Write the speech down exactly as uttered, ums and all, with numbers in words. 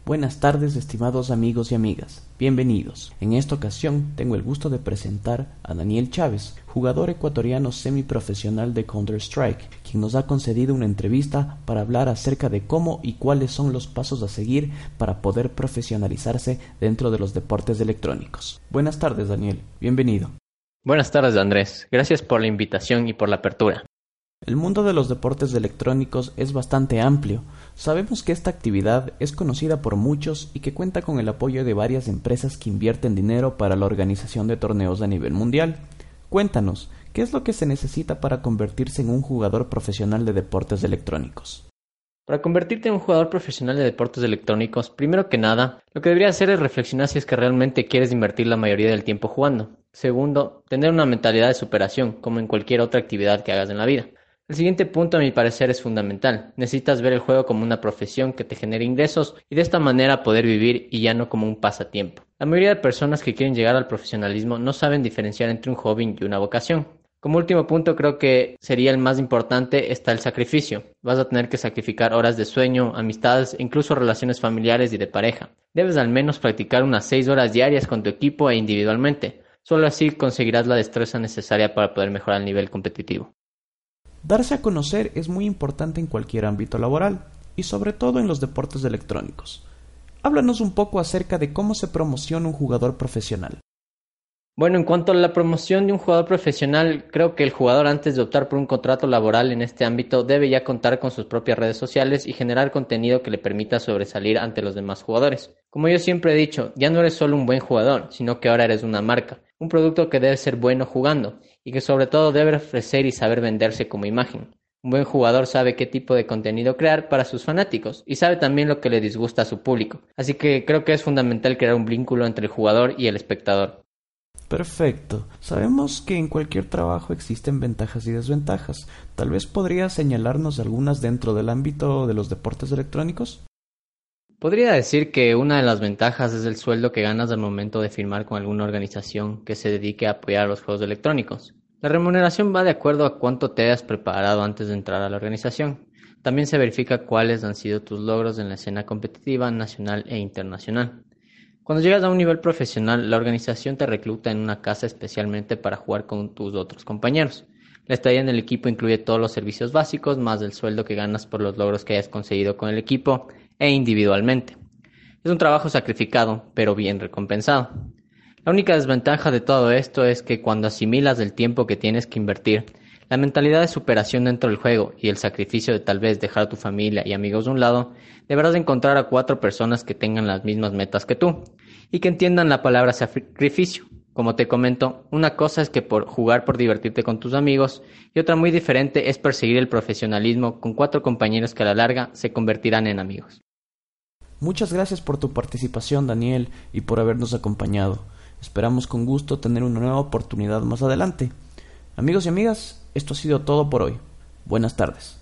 Buenas tardes, estimados amigos y amigas. Bienvenidos. En esta ocasión tengo el gusto de presentar a Daniel Chávez, jugador ecuatoriano semiprofesional de Counter-Strike, quien nos ha concedido una entrevista para hablar acerca de cómo y cuáles son los pasos a seguir para poder profesionalizarse dentro de los deportes electrónicos. Buenas tardes, Daniel. Bienvenido. Buenas tardes, Andrés. Gracias por la invitación y por la apertura. El mundo de los deportes electrónicos es bastante amplio. Sabemos que esta actividad es conocida por muchos y que cuenta con el apoyo de varias empresas que invierten dinero para la organización de torneos a nivel mundial. Cuéntanos, ¿qué es lo que se necesita para convertirse en un jugador profesional de deportes electrónicos? Para convertirte en un jugador profesional de deportes electrónicos, primero que nada, lo que deberías hacer es reflexionar si es que realmente quieres invertir la mayoría del tiempo jugando. Segundo, tener una mentalidad de superación, como en cualquier otra actividad que hagas en la vida. El siguiente punto, a mi parecer, es fundamental. Necesitas ver el juego como una profesión que te genere ingresos y de esta manera poder vivir y ya no como un pasatiempo. La mayoría de personas que quieren llegar al profesionalismo no saben diferenciar entre un hobby y una vocación. Como último punto, creo que sería el más importante, está el sacrificio. Vas a tener que sacrificar horas de sueño, amistades e incluso relaciones familiares y de pareja. Debes al menos practicar unas seis horas diarias con tu equipo e individualmente. Solo así conseguirás la destreza necesaria para poder mejorar el nivel competitivo. Darse a conocer es muy importante en cualquier ámbito laboral, y sobre todo en los deportes electrónicos. Háblanos un poco acerca de cómo se promociona un jugador profesional. Bueno, en cuanto a la promoción de un jugador profesional, creo que el jugador, antes de optar por un contrato laboral en este ámbito, debe ya contar con sus propias redes sociales y generar contenido que le permita sobresalir ante los demás jugadores. Como yo siempre he dicho, ya no eres solo un buen jugador, sino que ahora eres una marca, un producto que debe ser bueno jugando y que sobre todo debe ofrecer y saber venderse como imagen. Un buen jugador sabe qué tipo de contenido crear para sus fanáticos y sabe también lo que le disgusta a su público. Así que creo que es fundamental crear un vínculo entre el jugador y el espectador. Perfecto. Sabemos que en cualquier trabajo existen ventajas y desventajas. Tal vez podrías señalarnos algunas dentro del ámbito de los deportes electrónicos. Podría decir que una de las ventajas es el sueldo que ganas al momento de firmar con alguna organización que se dedique a apoyar a los juegos electrónicos. La remuneración va de acuerdo a cuánto te hayas preparado antes de entrar a la organización. También se verifica cuáles han sido tus logros en la escena competitiva nacional e internacional. Cuando llegas a un nivel profesional, la organización te recluta en una casa especialmente para jugar con tus otros compañeros. La estadía en el equipo incluye todos los servicios básicos, más el sueldo que ganas por los logros que hayas conseguido con el equipo e individualmente. Es un trabajo sacrificado, pero bien recompensado. La única desventaja de todo esto es que cuando asimilas el tiempo que tienes que invertir, la mentalidad de superación dentro del juego y el sacrificio de tal vez dejar a tu familia y amigos de un lado, deberás encontrar a cuatro personas que tengan las mismas metas que tú y que entiendan la palabra sacrificio. Como te comento, una cosa es que por jugar por divertirte con tus amigos y otra muy diferente es perseguir el profesionalismo con cuatro compañeros que a la larga se convertirán en amigos. Muchas gracias por tu participación, Daniel, y por habernos acompañado. Esperamos con gusto tener una nueva oportunidad más adelante. Amigos y amigas, esto ha sido todo por hoy. Buenas tardes.